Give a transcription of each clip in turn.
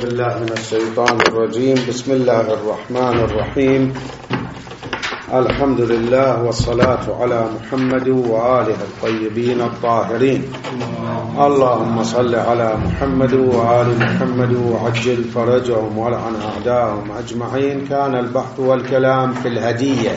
بالله من الشيطان الرجيم. بسم الله الرحمن الرحيم. الحمد لله والصلاة على محمد وآله الطيبين الطاهرين. اللهم صل على محمد وآل محمد وعجل فرجهم ولعن أعداءهم أجمعين. كان البحث والكلام في الهدية،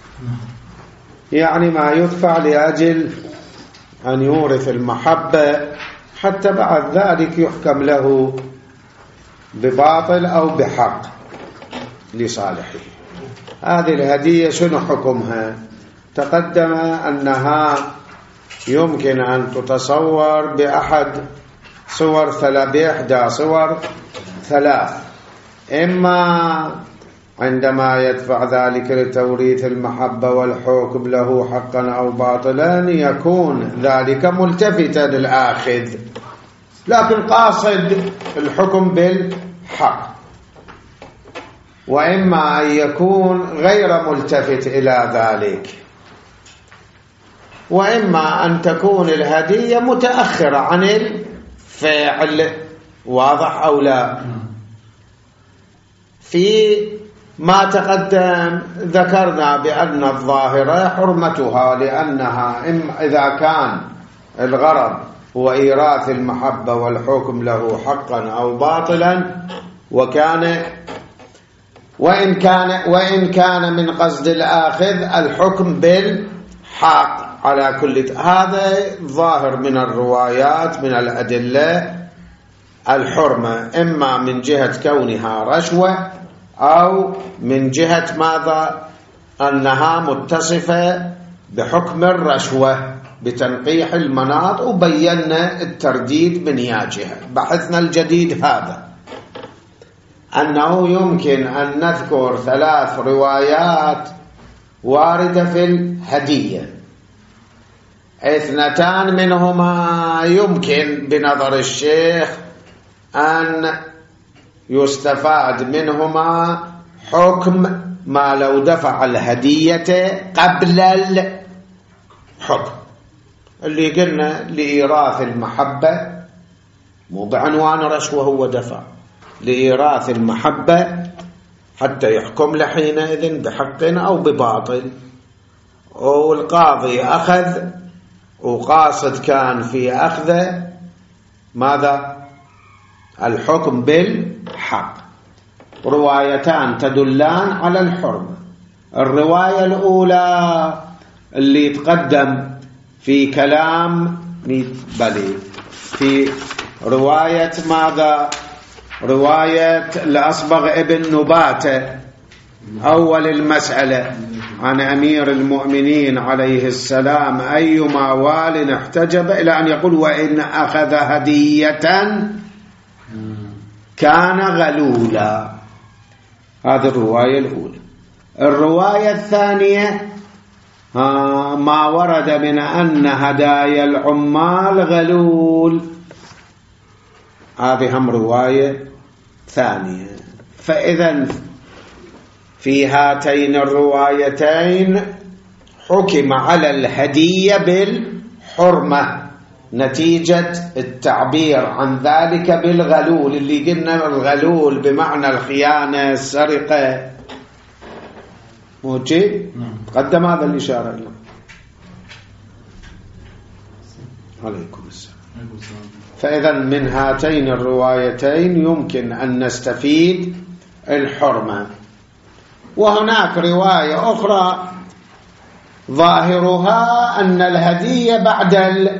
يعني ما يدفع لأجل أن يورث المحبة حتى بعد ذلك يحكم له بباطل أو بحق لصالحه. هذه الهدية شنو حكمها؟ تقدم أنها يمكن أن تتصور بإحدى صور ثلاث: إما عندما يدفع ذلك لتوريث المحبة والحكم له حقا أو باطلا يكون ذلك ملتفتا للآخذ لكن قاصد الحكم بالحق، وإما أن يكون غير ملتفت إلى ذلك، وإما أن تكون الهدية متأخرة عن الفعل. واضح أو لا؟ في ما تقدم ذكرنا بأن الظاهرة حرمتها، لأنها إذا كان الغرض هو إيراث المحبة والحكم له حقا أو باطلا، وإن كان من قصد الآخذ الحكم بالحق على كل. هذا ظاهر من الروايات من الأدلة الحرمة، إما من جهة كونها رشوة أو من جهة ماذا؟ أنها متصفة بحكم الرشوة بتنقيح المناط، وبينا الترديد من ياجها. بحثنا الجديد هذا أنه يمكن أن نذكر 3 روايات واردة في الهدية. 2 منهما يمكن بنظر الشيخ أن يستفاد منهما حكم ما لو دفع الهدية قبل الحكم، اللي قلنا لإيراث المحبة مو بعنوان رشوة، هو دفع لإيراث المحبة حتى يحكم لحينئذ بحق أو بباطل، والقاضي أخذ وقاصد كان في أخذه ماذا؟ الحكم بالحق. روايتان تدلان على الحرمة. الرواية الأولى اللي تقدم في كلام في رواية ماذا؟ رواية الأصبغ ابن نباتة أول المسألة عن أمير المؤمنين عليه السلام: أيما وال احتجب، إلى أن يقول: وإن أخذ هدية كان غلولا. هذه الرواية الأولى. الرواية الثانية ما ورد من أن هدايا العمال غلول، هذه هم رواية ثانية. فإذا في هاتين الروايتين حكم على الهدية بالحرمة نتيجة التعبير عن ذلك بالغلول، اللي قلنا الغلول بمعنى الخيانة السرقة. موجه تقدم هذا الإشارة له. عليكم السلام. فإذا من هاتين الروايتين يمكن أن نستفيد الحرمة. وهناك رواية أخرى ظاهرها أن الهدية بعد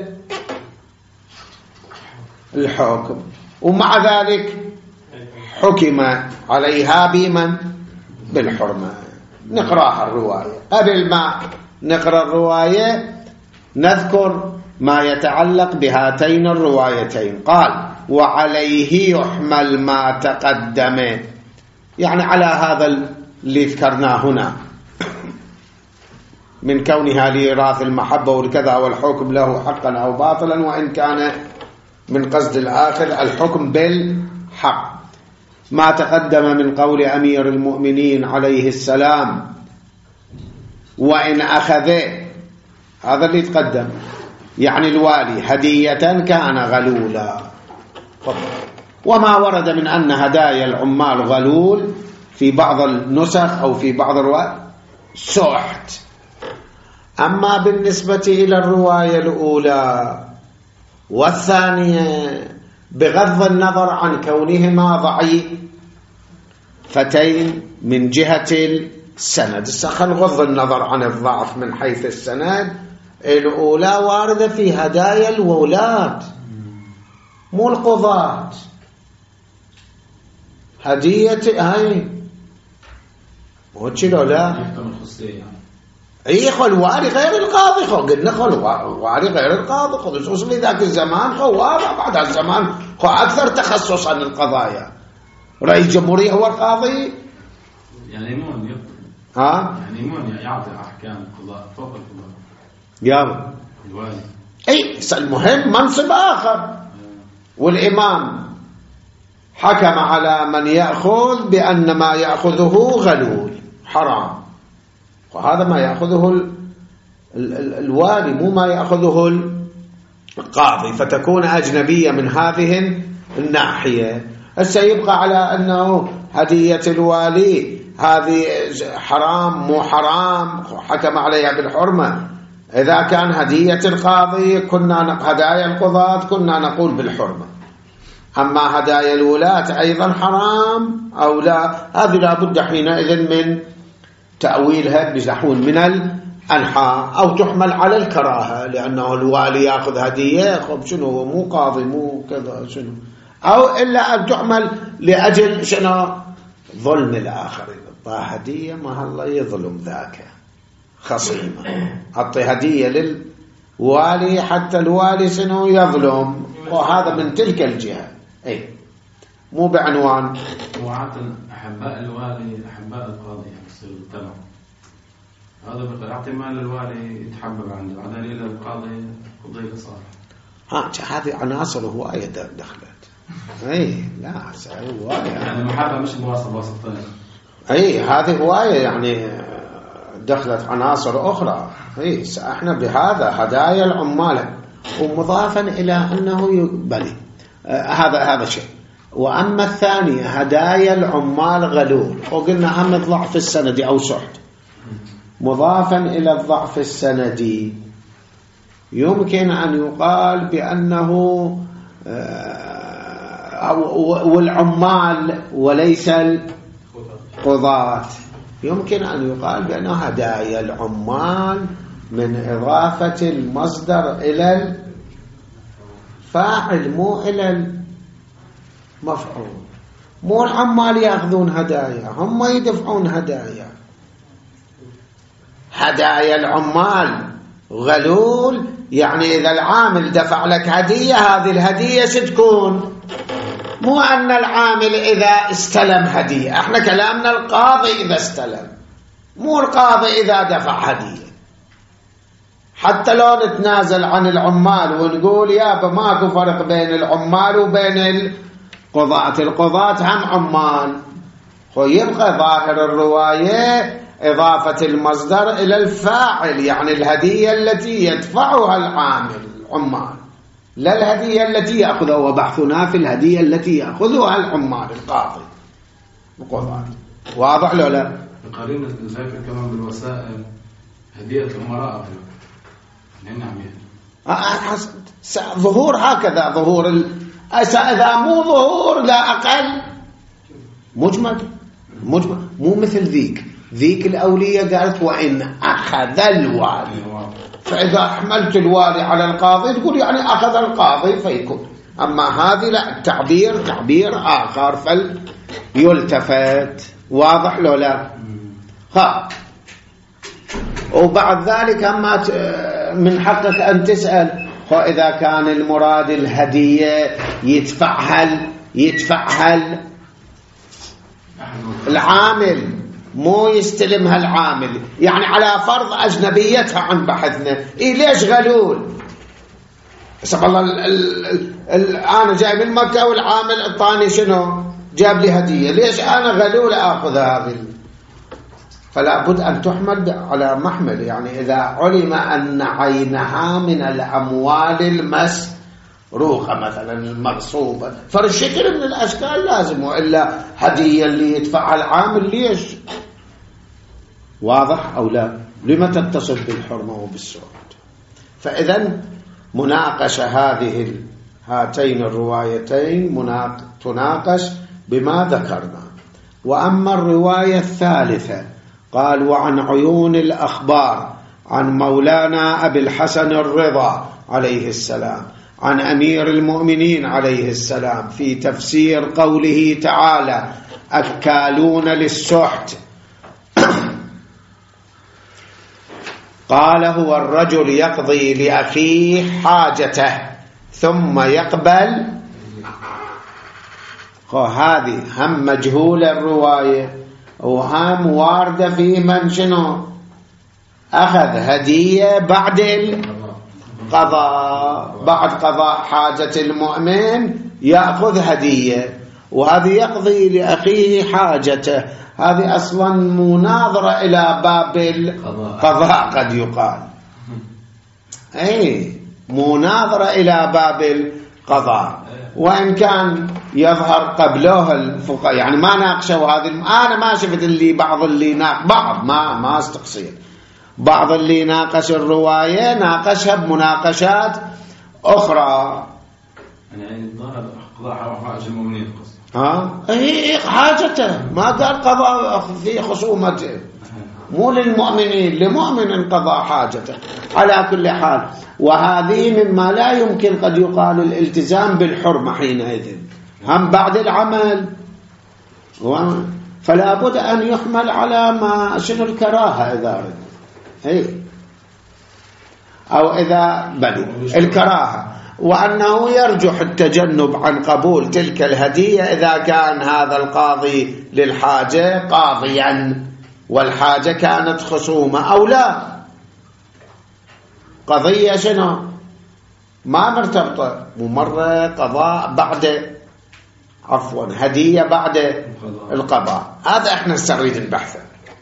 الحكم، ومع ذلك حكم عليها بمن؟ بالحرمة. نقرأ الرواية. قبل ما نقرأ الرواية نذكر ما يتعلق بهاتين الروايتين. قال: وعليه يحمل ما تقدم، يعني على هذا اللي ذكرناه هنا من كونها لإيراث المحبة والكذا والحكم له حقا أو باطلا، وإن كان من قصد الآخر الحكم بالحق. ما تقدم من قول أمير المؤمنين عليه السلام: وإن أخذ، هذا اللي تقدم، يعني الوالي هدية كان غلولا. وما ورد من أن هدايا العمال غلول في بعض النسخ أو في بعض الروايات سحت. أما بالنسبة إلى الرواية الأولى والثانية بغض النظر عن كونهما ضعيفتين من جهة السند، خلينا نغض النظر عن الضعف من حيث السند، الأولى واردة في هدايا الولاة مو القضاة. هدية هاي مو تشيلو لا اي خو الوالي غير القاضي، خو قلنا خو الوالي غير القاضي، خصوصا في ذاك الزمان خو بعد الزمان خو اكثر تخصصا القضايا. رئيس الجمهورية هو القاضي، يعني يمون يعني يمون يعطي احكام القضاء فوق القضاء يا الوالي. اي المهم منصب اخر. والامام حكم على من يأخذ بأن ما يأخذه غلول حرام، وهذا ما يأخذه الوالي مو ما يأخذه القاضي، فتكون أجنبية من هذه الناحية. سيبقى على أنه هدية الوالي هذه حرام مو حرام، حكم عليها بالحرمة. إذا كان هدية القاضي هدايا القضاة كنا نقول بالحرمة. أما هدايا الولاة أيضا حرام أو لا، هذه لابد حينئذ من تأويلها بنحو من الأنحاء، أو تحمل على الكراهة، لأنه الوالي يأخذ هدية خب شنو هو مو قاضي مو كذا شنو، أو إلا أن تحمل لأجل شنو ظلم الآخرين. هدية ما الله يظلم ذاك خصيمة، أعطي هدية للوالي حتى الوالي شنو يظلم، وهذا من تلك الجهة. أي مو بعنوان وعادة أحباء الوالي أحباء القاضي يصير التبع، هذا بقى يعطي مال الوالي يتحبب عنده على دليل القاضي قضية صالح. هذه عناصر هواية دخلت. أي لا هواية يعني المحابة مش بواسطة واسطتين. أي هذه هواية يعني دخلت عناصر أخرى. أي احنا بهذا هدايا العمال، ومضافا إلى أنه يقبل هذا شيء. وأما الثانية هدايا العمال غلول، وقلنا هم الضعف السندي أو سحت، مضافا إلى الضعف السندي يمكن أن يقال بأنه والعمال وليس القضاة، يمكن أن يقال بأنه هدايا العمال من إضافة المصدر إلى الفاعل مو إلى المفعول. مو العمال يأخذون هدايا، هم يدفعون هدايا. هدايا العمال غلول يعني إذا العامل دفع لك هدية، هذه الهدية ستكون مو أن العامل إذا استلم هدية، احنا كلامنا القاضي إذا استلم، مو القاضي إذا دفع هدية. حتى لو نتنازل عن العمال ونقول يابا ماكو فرق بين العمال وبين القضاة هم عمال، ويبقى ظاهر الرواية إضافة المصدر إلى الفاعل، يعني الهدية التي يدفعها العامل عمال، لا الهدية التي يأخذها. وبحثنا في الهدية التي يأخذها العمال القاضي القضاة. واضح لو لا؟ قرينا ذلك كمان بالوسائل هدية الأمراء. نعم ظهور هكذا، ظهور إذا مو ظهور لا أقل مجمل مو مثل ذيك الأولية قالت وإن أخذ الوالي، فإذا حملت الوالي على القاضي تقول يعني أخذ القاضي فيكون. أما هذه لا، تعبير آخر فليلتفت. واضح لو لا؟ وبعد ذلك أما من حقك أن تسأل إذا كان المراد الهدية يدفعها العامل مو يستلمها العامل، يعني على فرض أجنبيتها عن بحثنا. ليش غلول؟ سبحان الله أنا جاي من مكة والعامل الطاني شنو جاب لي هدية، ليش أنا غلول أخذ هذه؟ فلا بد أن تحمل على محمل، يعني إذا علم أن عينها من الأموال روقة مثلا المغصوبة، فالشكل من الأشكال لازم، وإلا هدية اللي يدفعها العامل ليش؟ واضح أو لا؟ لما تتصل بالحرمة وبالسعود؟ فإذا مناقشة هاتين الروايتين تناقش بما ذكرنا. وأما الرواية الثالثة قال: وعن عيون الأخبار عن مولانا أبي الحسن الرضا عليه السلام عن أمير المؤمنين عليه السلام في تفسير قوله تعالى: أكالون للسحت. قال: هو الرجل يقضي لأخيه حاجته ثم يقبل. هذه هم مجهول الرواية وهم واردة في من شنو أخذ هدية بعد القضاء، بعد قضاء حاجة المؤمن يأخذ هدية، وهذه يقضي لأخيه حاجته. هذه أصلا مناظرة إلى باب القضاء قد يقال، أي مناظرة إلى باب القضاء، وإن كان يظهر قبله الفقهاء يعني ما ناقشوا هذه. أنا ما شفت اللي بعض اللي بعض ما استقصير، بعض اللي ناقش الرواية ناقشها بمناقشات أخرى. يعني قضاء حاجة المؤمنين هي حاجته، ما قال قضاء في خصومته، مو للمؤمنين، لمؤمن قضاء حاجته. على كل حال، وهذه مما لا يمكن قد يقال الالتزام بالحرمة حينئذ، هم بعد العمل، فلا بد أن يحمل على ما شنو الكراهة إذا رد، أو إذا بل الكراهة، وأنه يرجح التجنب عن قبول تلك الهدية إذا كان هذا القاضي للحاجة قاضيا والحاجة كانت خصومة أو لا. قضية شنو ما مرتبطة، مرة قضاء بعد هدية بعد القضاء، هذا احنا نريد نبحثه.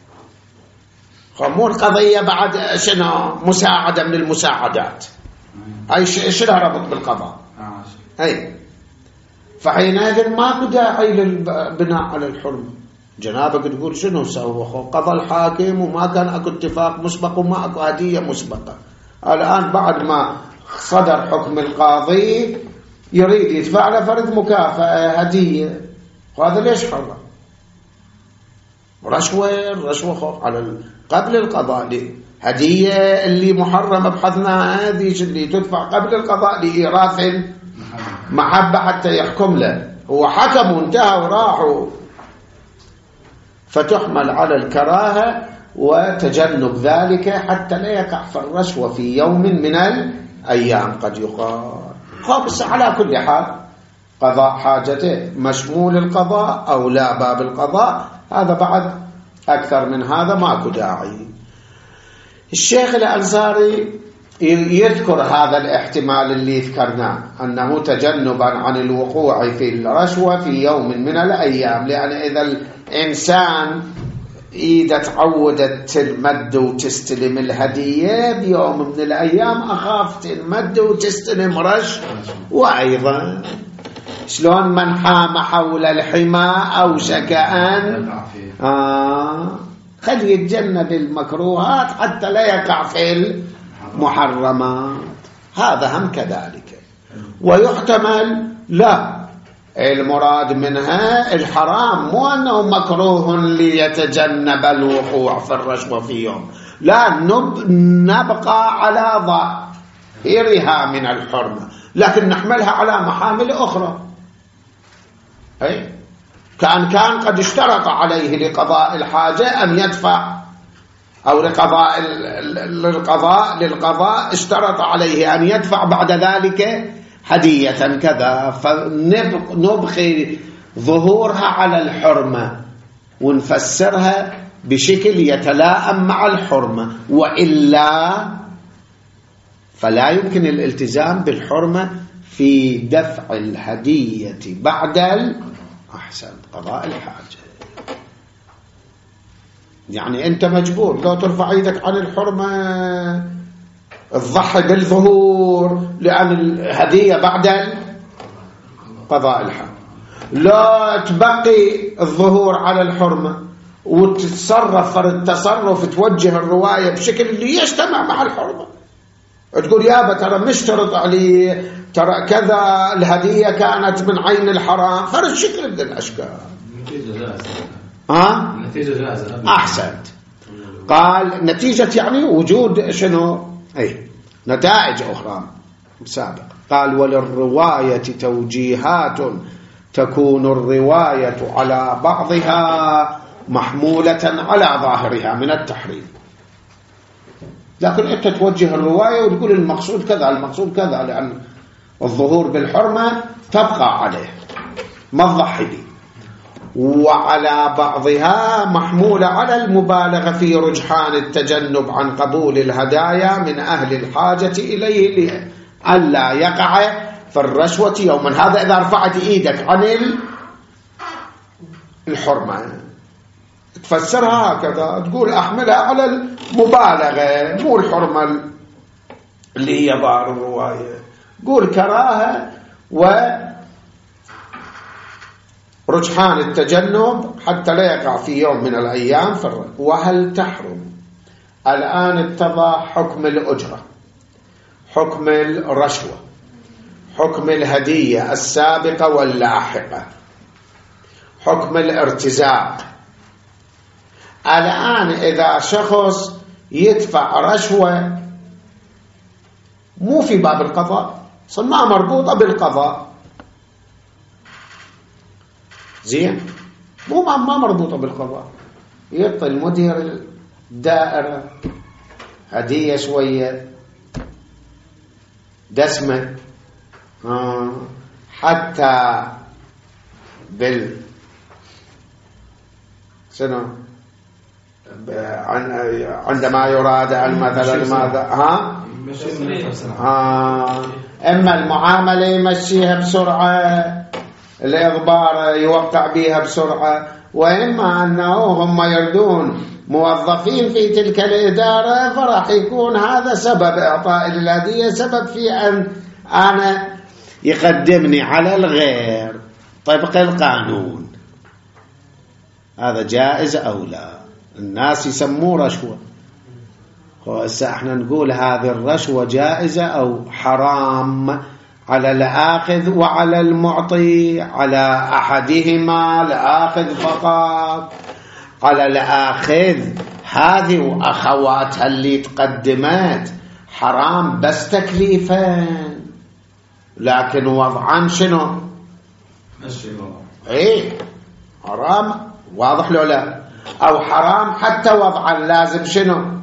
مو القضية بعد شنو مساعدة من المساعدات، أي شنو ربط بالقضاء. أي فحينئذ ماكو داعي للبناء على الحرمة. جنابك تقول شنو سوى؟ قضى الحاكم وما كان اكو اتفاق مسبق وما اكو هدية مسبقة، الآن بعد ما صدر حكم القاضي يريد يدفع له فرض مكافأة هدية، وهذا ليش حرام؟ رشوة على قبل القضاء هدية اللي محرمة بحثنا، هذه اللي تدفع قبل القضاء لإيراث محبة حتى يحكم له، هو حكم وانتهى وراحوا، فتحمل على الكراهة وتجنب ذلك حتى لا يقع في الرشوة في يوم من الأيام قد يقال. بس على كل حال قضاء حاجته مشمول القضاء أو لا باب القضاء، هذا بعد أكثر من هذا ماكو داعي. الشيخ الأنصاري يذكر هذا الاحتمال اللي ذكرناه، أنه تجنبا عن الوقوع في الرشوة في يوم من الأيام، لأن إذا الإنسان إذا تعودت تمد وتستلم الهدية بيوم من الأيام أخاف تمد وتستلم رش، وأيضا شلون من حام حول الحمى أوشك أن خلي يتجنب المكروهات حتى لا يقع في المحرمات، هذا هم كذلك. ويحتمل لا المراد منها الحرام، مو أنه مكروه ليتجنب الوقوع في الرشوة في يوم، لا نبقى على ظاهرها من الحرمة، لكن نحملها على محامل أخرى. كان قد اشترط عليه لقضاء الحاجة أن يدفع، أو للقضاء اشترط عليه أن يدفع بعد ذلك هدية كذا، فنبقي ظهورها على الحرمة ونفسرها بشكل يتلائم مع الحرمة، وإلا فلا يمكن الالتزام بالحرمة في دفع الهدية بعد أحسن قضاء الحاجة. يعني أنت مجبور لو ترفع يدك عن الحرمة تضحي بالظهور لأن الهدية بعد قضاء الحق، لا تبقي الظهور على الحرمة وتتصرف التصرف توجه الرواية بشكل اللي يجتمع مع الحرمة، تقول يابا ترى مشترط علي، ترى كذا الهدية كانت من عين الحرام، فرد شكل من الأشكال. النتيجة جائزة. النتيجة جائزة. أحسنت. قال نتيجة يعني وجود شنو؟ أي نتائج أخرى سابقة. قال وللرواية توجيهات تكون الرواية على بعضها محمولة على ظاهرها من التحريم، لكن أنت توجه الرواية وتقول المقصود كذا المقصود كذا، لأن الظهور بالحرمة تبقى عليه ما تضحي به، وعلى بعضها محمولة على المبالغة في رجحان التجنب عن قبول الهدايا من أهل الحاجة إليه لئلا يقع في الرشوة يوما. هذا إذا رفعت إيدك عن الحرمة تفسرها هكذا، تقول أحملها على المبالغة مو الحرمة اللي هي ظاهر الرواية، قول كراهة ورجحان التجنب حتى لا يقع في يوم من الأيام في وهل تحرم؟ الآن اتضح حكم الأجرة، حكم الرشوة، حكم الهدية السابقة واللاحقة، حكم الارتزاق. الآن إذا شخص يدفع رشوة مو في باب القضاء، صنع مربوطة بالقضاء، زين، مو ما مربوطة بالقضاء، يعطي المدير الدائرة هدية شوية دسمة حتى شنو عندما يراد مثلا ماذا اما المعامله يمشيها بسرعه، الاخبار يوقع بها بسرعه، واما انه هم يردون موظفين في تلك الاداره، فراح يكون هذا سبب اعطاء الهديه سبب في ان انا يقدمني على الغير طبق القانون. هذا جائز أو لا؟ الناس يسموه رشوة، وهسه احنا نقول هذه الرشوة جائزة أو حرام على الآخذ وعلى المعطي، على أحدهما الآخذ فقط، على الآخذ هذه وأخواتها اللي تقدمت حرام بس تكليفا، لكن وضعا شنو؟ ايه حرام واضح له لا، او حرام حتى وضعا لازم شنو؟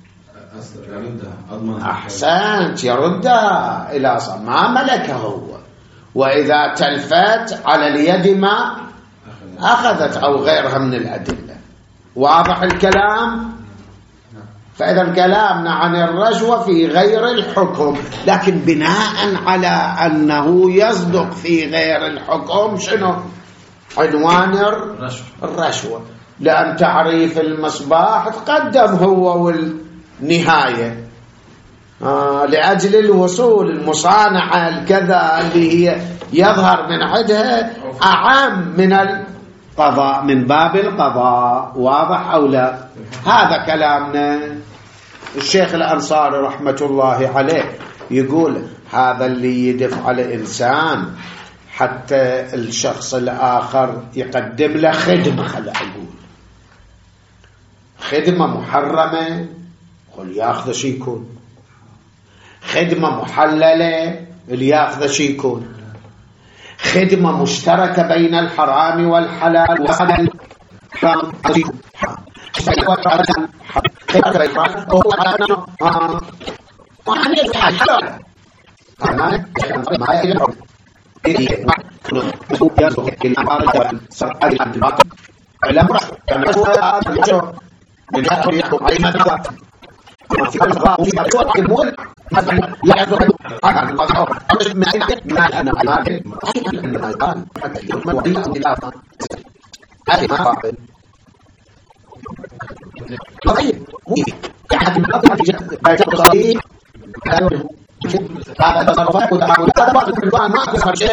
احسنت، يردها الى ما ملكه هو، واذا تلفت على اليد ما اخذت او غيرها من الادله. واضح الكلام؟ فإذا كلامنا عن الرشوة في غير الحكم، لكن بناء على أنه يصدق في غير الحكم شنو؟ عنوان الرشوة، لأن تعريف المصباح تقدم هو والنهاية لأجل الوصول المصانعة الكذا اللي هي يظهر من عندها أعم من القضاء، من باب القضاء. واضح أو لا؟ هذا كلامنا. الشيخ الأنصاري رحمة الله عليه يقول هذا اللي يدفع على إنسان حتى الشخص الآخر يقدم له خدمة، خلينا نقول خدمة محرمة، قل ياخذ شي يكون خدمة محللة، اللي ياخذ شي يكون خدمة مشتركة بين الحرام والحلال، وحلال حرام هذا تصرفات وتعاملات هذا بعض الحلوان ما أكثر شيء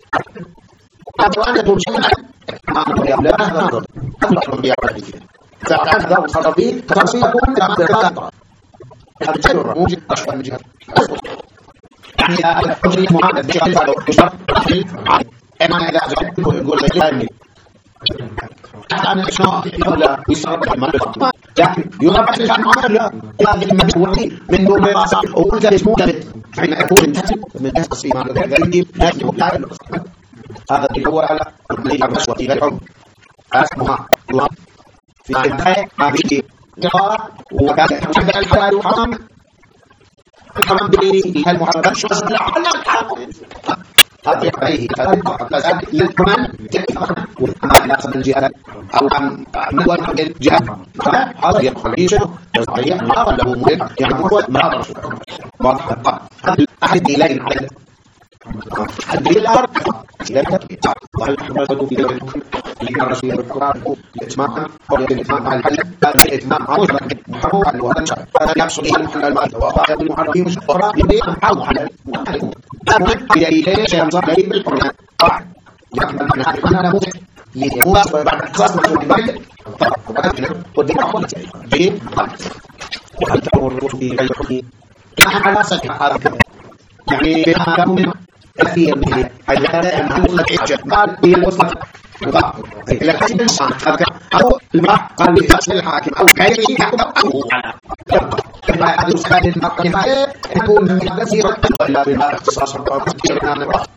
أن يكون شيئا لا هذا أطلق بيعرف فعلا هذا التصرفين تصرفين يكون كما تقدر هذا الشيء موجود أشبه من جهة يعني الحجرية معادة بشكل فعله بشرط أما إذا أجل يقول لك لا يمين أنا أشناء ولا يصرف المال بالخطأ لكن يضرب عشان عمل هذه المجهول من دون رأسه وقلت اسمه لبت حين يكون من جهة الصيمان الذي لا يجب هذا هو على الرشوة في غير عمر اسمها الله في البداية هذه قراءة وكانت تحب الحلال والحرام الحرام بالمحرمات شو أصلا الحرام هذا يقضيه فذلك للكمان وما لا أصل الجهة أو عن نوع الجهة هذا يقضي شنو يصحيح ما له مهم يعني هو ما رشوة واضح أحد إليه على الدليل الآخر والحمد لله في الرسول القرآن الإتمام أو الإتمام على الحل هذا الإتمام عوض محرم على الوطن هذا يقصد إلى المال وقع المحرمين والشقراء يبين حاول على المحرم إليه شيء ينظر إليه بالقرآن لكن أنا موت لمواصل بعد خاص من البلد والدين أخوة جيد وهل تمر في غير حكم كان على سكة هذا يعني كانوا من كثير من هذا المحل قال هي الوصلة إلى كثير من الإنسان أو المرأة قال لأصل الحاكم أو كيف يحكم أو هذا السؤال المرأة يكون من كثير إلا بما اختصاص كثير من الوقت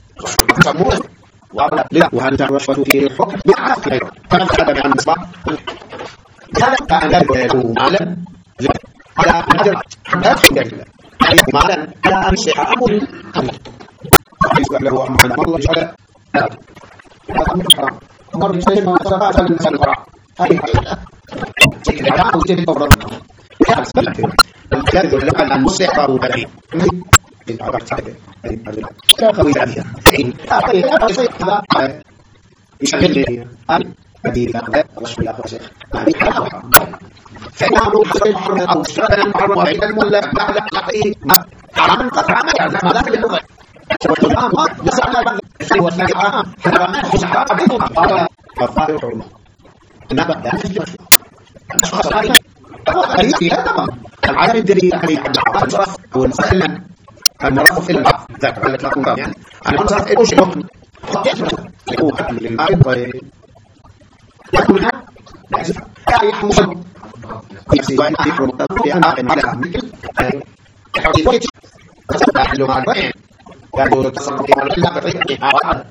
وهل الرشوة في الحكم بالعكس كما تقدم عن المصباح هذا كان يكون معلم على أجر مالا على أن يصح أمر الأمر يسبح له أمر الله جعل هذا حرام أمر يسلم وصفات الإنسان القرآن هذه سكر العام وجد الطورة الكذب لقد أن يصح أمر بلعين كاخوي عليها يشغل لي بديل هذا رسول الله وشيخ فإنه حصل حرم أو شرعا حرم وعلم ولا بعد حقيقي حرام قطعا يعني ما لا في اللغة والقرآن يسأل بعد الشيء والثاني حرام حرام حسحا بينهم قال فقال حرمه إنما لا تجد الأشخاص هذه هذه فيها تمام العالم الدليل عليه عن الصرف هو المسألة المرافق إلى البعض ذاك على الإطلاق يعني المنصرف إلى شيء حكم يكون حكم للمعرض يكون لا يحمل يحسي وإن يحرم في أناق على مثل الحديث تحل مع الوحي يقول التصرف على الله بطريقة عوض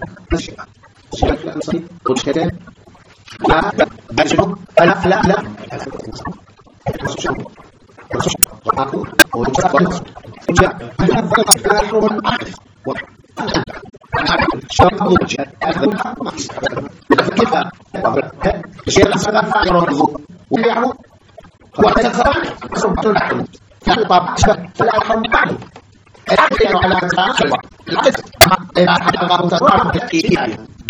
وشكتين لا بجنو لا الشيء الأسباب فعل الرزق ويعمل وتتفرع صبت الأحلام فالطبع فلا يحرم بعض الأحلام على أنسان خلوة القسم إذا أحد الله تطرع بالتأكيد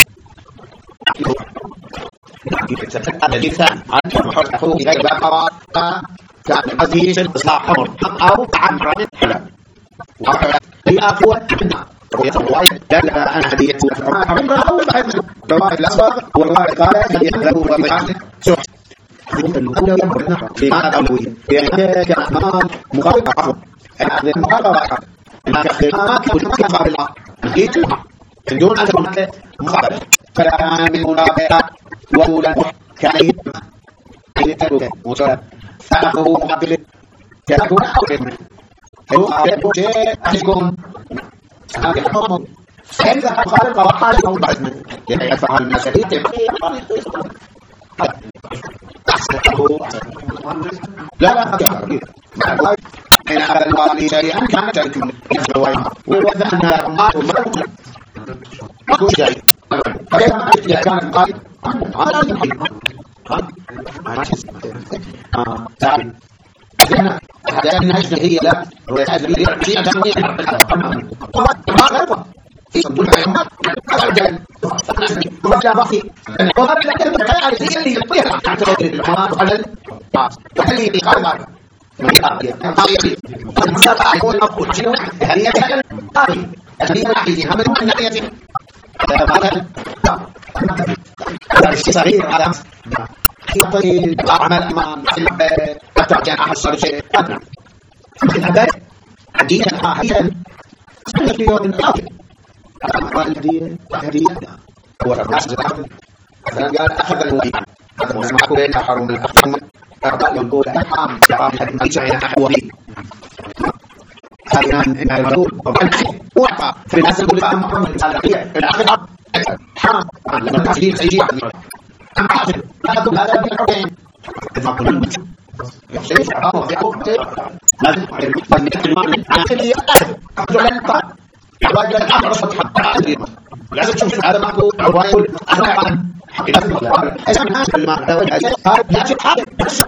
الإنسان عن حرقه إلى البقرة كان عزيز إصلاح أمر أو عن عن حلال هي أقوى منها رؤية الله دل على هدية الأمر أو بعد رواية الأسباب والرواية قال يحذروا وبعد سوء الأولى يمرنا لماذا أولوية يعني كأمام مقابل عفو مقابل عفو كأخذناك وتمكن بالله نجيت من دون أن تكون مقابل فلا من منابعات وأولا كان يترك وصلا فأخذه مقابل يكون أولي هو أعلم شيء أحكم أحكم فإذا قال القواعد أو بعد يعني يفعل المسائل لا إن أخذ الوالي شيئا كان تركه ووضع أنها أمات ومرأة أكو شيء فإذا كان القائد على الحين تعلم هذا الناس هي لا وهذا اللي فيها تنويع ما غيره في صندوق الحيوانات هذا ولا باقي وهذا اللي كان اللي يطيح تحت الحيوانات على الناس وهذه قاعده من قاضي قاضي المسابقة يكون مقبول شنو هنية قاضي الذي يحيي هم من هنية هذا الشيء صغير هذا يعطي عمل أمام أترجع أحصل شيء هذا حديثا حديثا في يوم الآخر هدية هو الناس قال أخذ الوحيد هذا ما سمعه بين حرم الأحكام أربع يقول أحام شراب الإجعاء أحوالي هذا المرور وقع في الناس يقول أحام محمد الآخر حرام لما تحديد سيجي أم حاصل هذا هذا في الحكام إذا قلنا يحسن شعبه في حكم لازم اللي أخذ لنقى يحتاج إلى الأمر حتى لازم تشوف هذا معه عوائل أخرى لازم الناس اللي ما لازم حاجة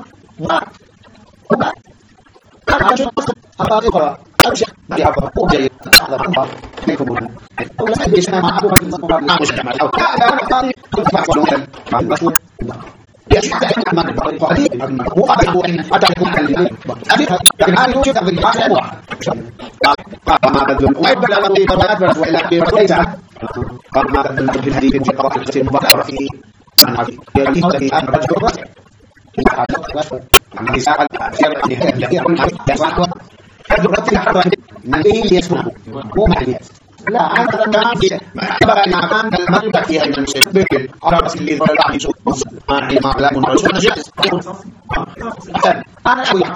هذا أمشي بيعبر وجاي هذا بحر فيكم ولا أدري اسمه ما أبغى نعمش جمال أو لا كنت بحثون عن مسؤول يشتغل عن القضية هو أبغى أن أتعلم عن لكن هذا يوجد في الواقع واحد ما بدون ويبدأ الذي تبادر وإلى ليس قال ما بدون في الحديث في قراءة المباركة في عن الذي أمر رجل عن نساء الذي يقول حضرت الحضر الذي يسمعه هو معنى لا هذا كان في بقى ان كان المنطق فيها المسبب على راس اللي طلع يشوف ما لا من رسول جالس انا اقول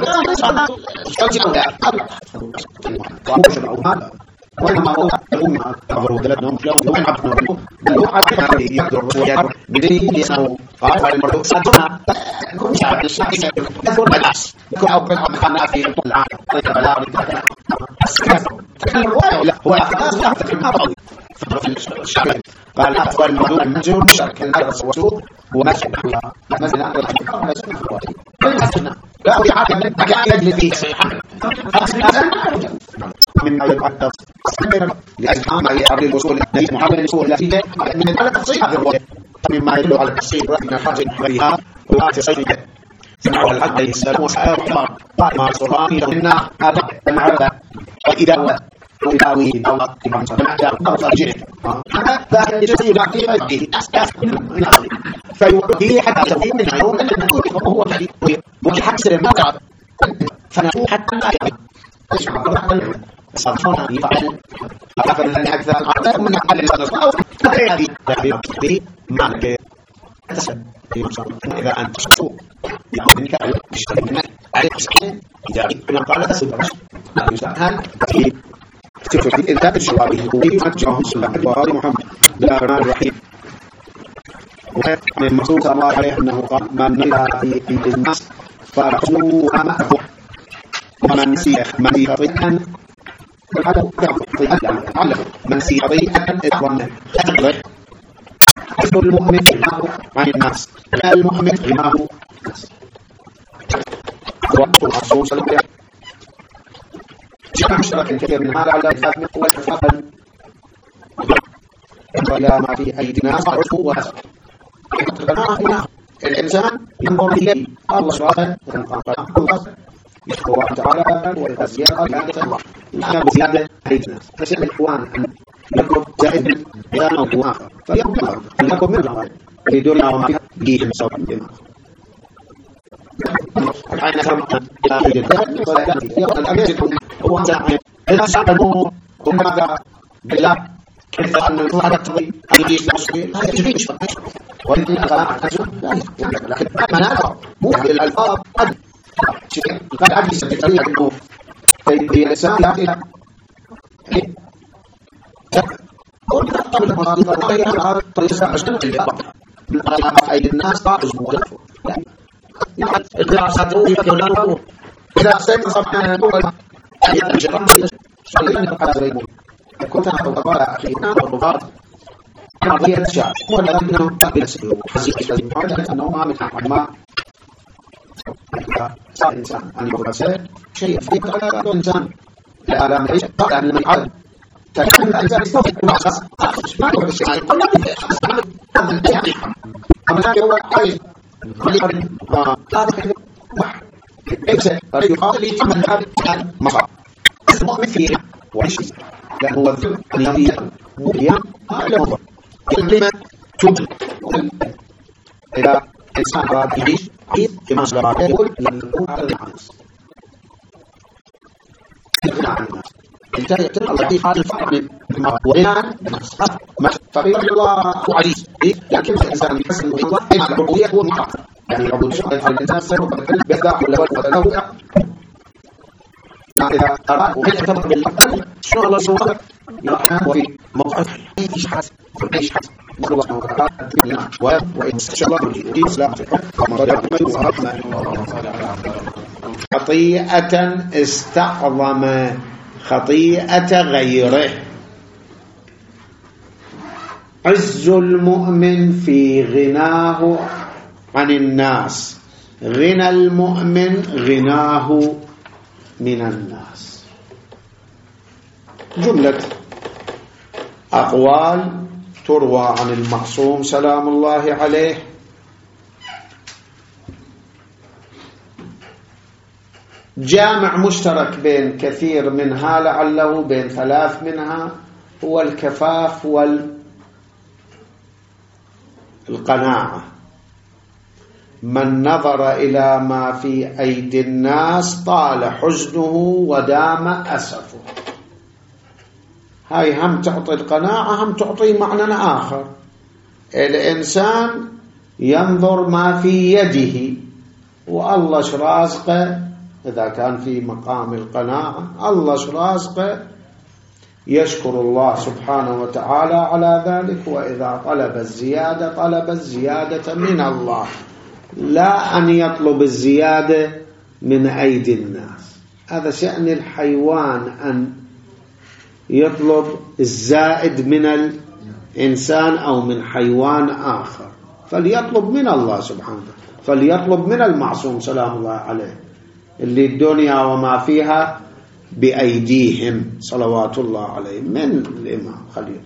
وإنما هو يقوم أفضل ثلاثة يوم عبد الله عبد يقدر ويقدر بديه يسمو قال المرضو صدقنا كل شعب الشعب يقول بلاس يقول أول خلنا في الطلعة بلا لا هو أخذ في الماضي الشعب قال أفضل الموضوع المنزل والشرك الأرض والسوق ومسجد مثلا لا هو يعطي من مكان يجلس فيه مما يتعدد لأجل ما يعرض الوصول إليه محاولة الوصول إليه من الألف تصيح في الوجه مما يدل على التصيح من الحاجة إليها وآتي صيحة سمعوا الحق السلام وسعى وحمار ما صراني لهن هذا المعرضة وإذا هو وإذاوي أو كمان سمعت أو صرجه هذا يجسي باقي مجده فيوحي حتى يوحي من عيون أن هو الذي ويحسر المقعد فنقول حتى لا يعلم صرفنا يفعل أفضل أن أكثر أكثر من أقل الصرف أو هذه تحبيب معنى أتسد إذا أنت سوء يأخذ منك أشتري عليك سحين إذا كنا قال تسد لا يسأل في تفكير إنتاج الشواب الحكومي فجأه سلام البخاري محمد بالأغنى الرحيم ومن المقصود صلى الله عليه أنه قال من نقل في الناس فأرسلوا أمامه ومن نسي خطيئا من نسي خطيئا إخوانا أفضل المؤمن غناه عن الناس المؤمن غناه وقت الرسول صلى الله عليه وسلم جاء مشترك كثير من هذا على الفهم هو الفهم ولا ما في أيدينا صاروا الإنسان ينظر إليه الله سبحانه وتعالى يشكر تعالى والزيادة لا بزيادة أيدينا فسأل الإخوان أن يكون زائد إلى موضوع آخر فيقول لكم من الجواب يدورنا وما فيه مسوى الدماغ الحين سمعنا إلى أيدي الدهن ولا الأمير هو زائد إذا سألوا وماذا بالله كيف أن الله تقضي أيدي المسلمين لا يجريش وإن أغلق التجرب لكن ما نعرف مو بالألفاظ قد عجز التجريب أنه في الإنسان لا قلت قبل المصادفة غير طريقة عشان من أغلق أيدي الناس طائز مجرد يعني الدراسات يقولون إذا أصيب صبحنا نقول أن الجرم صلينا فقط غيبون كنت أقول أخينا والرفاض قضية الشعب ولكنه قبل السلوك حسيك الشيء أنه ما من حكمة صار الإنسان أن يقول شيء في قرار الإنسان لا لا معيش قال أن من عدد تكون الإنسان يستوفي المعصص ما يقول الشيء قلنا أما ذلك هو عايز هذا واحد ليس يقال لي تم هذا مصاب المؤمن فيها وعيش لأنه هو الذل الذي مبيان له كلمة توجد إذا إنسان أراد يعيش عيد كما سبق يقول يكون على الناس غنى عن الناس انتهى يتم الله هذا الفرق وغنى عن الناس فقير الله عزيز لكن الإنسان يحسن الله إن العبودية هو المحاط يعني العبودية على الإنسان سيروا بيخدع وله إذا أراد وهي يعتبر بالأقل شو الله سبحانه يرحمه في موقف يعيش حسن يعيش حسن نسأل الله سبحانه وتعالى وإن شاء الله يجيب سلامة خطيئة استعظم خطيئة غيره. عز المؤمن في غناه عن الناس، غنى المؤمن غناه من الناس. جملة أقوال تروى عن المعصوم سلام الله عليه جامع مشترك بين كثير منها لعله بين ثلاث منها هو الكفاف والقناعة. من نظر إلى ما في أيدي الناس طال حزنه ودام أسفه. هاي هم تعطي القناعة هم تعطي معنى آخر. الإنسان ينظر ما في يده والله شرازقه إذا كان في مقام القناعة الله شرازقه يشكر الله سبحانه وتعالى على ذلك، وإذا طلب الزيادة طلب الزيادة من الله لا أن يطلب الزيادة من أيدي الناس. هذا شأن الحيوان أن يطلب الزائد من الإنسان أو من حيوان آخر، فليطلب من الله سبحانه وتعالى، فليطلب من المعصوم سلام الله عليه اللي الدنيا وما فيها بأيديهم صلوات الله عليه من الإمام خليل.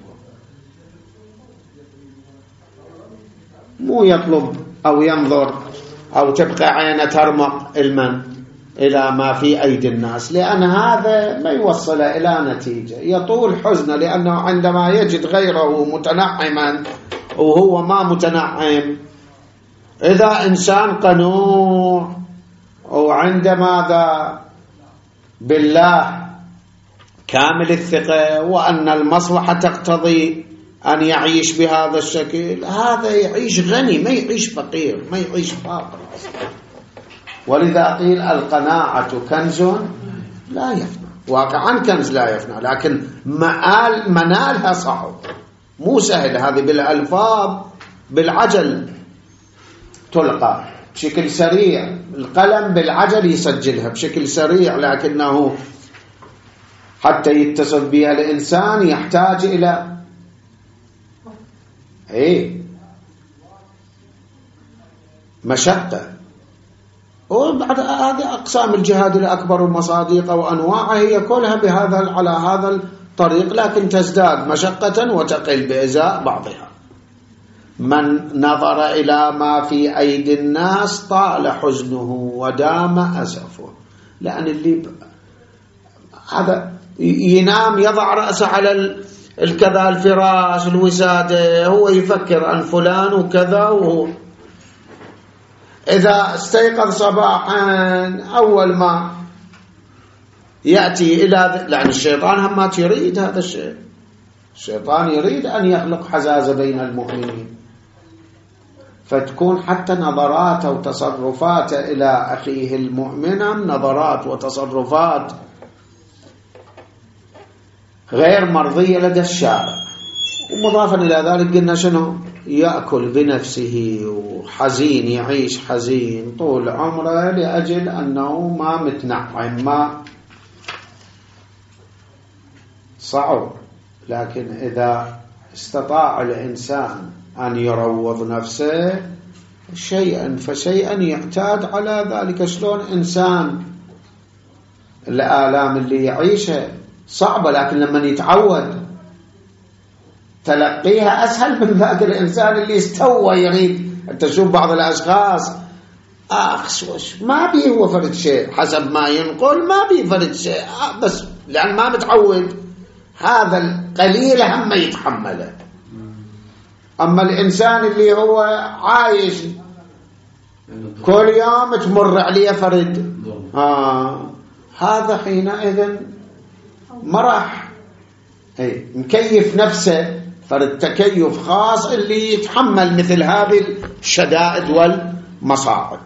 مو يطلب أو ينظر أو تبقى عينه ترمق المن إلى ما في أيدي الناس، لأن هذا ما يوصل إلى نتيجة، يطول حزنه لأنه عندما يجد غيره متنعما وهو ما متنعم. إذا إنسان قنوع وعندما ذا بالله كامل الثقة وأن المصلحة تقتضي أن يعيش بهذا الشكل، هذا يعيش غني ما يعيش فقير ما يعيش فاقر. ولذا قيل القناعة كنز لا يفنى. واقعا كنز لا يفنى، لكن منالها صعب مو سهل. هذه بالألفاظ بالعجل تلقى بشكل سريع، القلم بالعجل يسجلها بشكل سريع، لكنه حتى يتصل بها الإنسان يحتاج إلى مشقة. وبعد هذه أقسام الجهاد الأكبر والمصادق وأنواعها هي كلها بهذا على هذا الطريق، لكن تزداد مشقة وتقل بإزاء بعضها. من نظر إلى ما في أيدي الناس طال حزنه ودام أسفه. لأن اللي هذا ينام يضع رأسه على الكذا الفراش الوسادة، هو يفكر عن فلان وكذا، وهو إذا استيقظ صباحا أول ما يأتي إلى لأن الشيطان هم يريد هذا الشيء، الشيطان يريد أن يخلق حزازة بين المؤمنين، فتكون حتى نظرات وتصرفات إلى أخيه المؤمن نظرات وتصرفات غير مرضية لدى الشارع. ومضافا إلى ذلك قلنا شنو؟ يأكل بنفسه وحزين، يعيش حزين طول عمره لأجل أنه ما متنعم ما صعب. لكن إذا استطاع الإنسان أن يروض نفسه شيئا فشيئا يعتاد على ذلك. شلون إنسان الآلام اللي يعيشها صعبة، لكن لما يتعود تلقيها أسهل من ذاك الإنسان اللي استوى يريد. أنت تشوف بعض الأشخاص ما بيه هو فرد شيء حسب ما ينقل، ما بيه فرد شيء بس لأن ما متعود هذا القليل هم يتحمله. أما الإنسان اللي هو عايش كل يوم تمر عليه فرد هذا حينئذ ما راح مكيف نفسه فرد تكيف خاص اللي يتحمل مثل هذه الشدائد والمصاعب.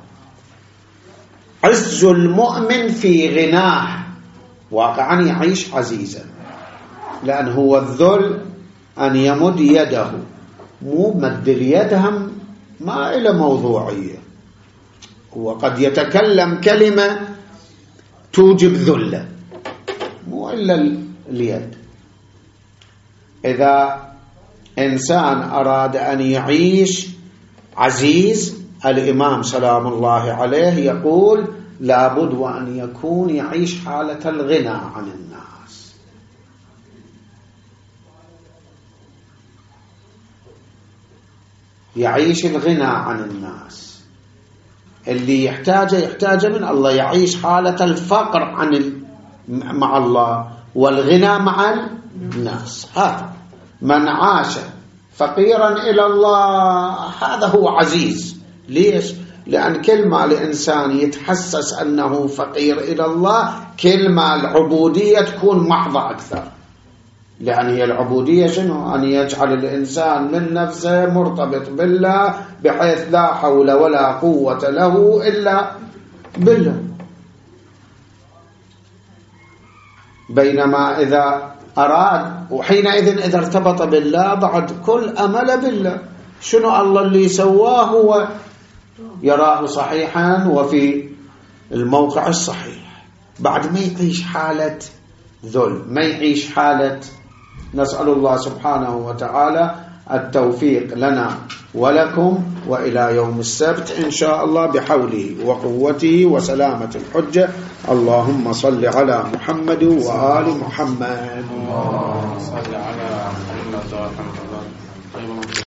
عز المؤمن في غناه، واقعا يعيش عزيزا، لأن هو الذل أن يمد يده، مو مد اليد هم ما إلى موضوعية، وقد يتكلم كلمة توجب ذلة، مو إلا اليد. إذا إنسان أراد أن يعيش عزيز، الإمام سلام الله عليه يقول لابد وأن يكون يعيش حالة الغنى عن الناس. يعيش الغنى عن الناس، اللي يحتاجه من الله، يعيش حالة الفقر مع الله والغنى مع الناس. هذا من عاش فقيرا إلى الله هذا هو عزيز. ليش؟ لأن كل ما الإنسان يتحسس أنه فقير إلى الله كل ما العبودية تكون محضة أكثر. لأن هي العبودية شنو؟ أن يجعل الإنسان من نفسه مرتبط بالله بحيث لا حول ولا قوة له إلا بالله. بينما إذا أراد، وحينئذ إذا ارتبط بالله بعد كل أمل بالله. شنو الله اللي سواه؟ هو يراه صحيحا وفي الموقع الصحيح، بعد ما يعيش حالة ذل، ما يعيش حالة. نسأل الله سبحانه وتعالى التوفيق لنا ولكم، وإلى يوم السبت إن شاء الله بحوله وقوته وسلامة الحجة. اللهم صل على محمد وآل محمد. اللهم صل على محمد وآل محمد.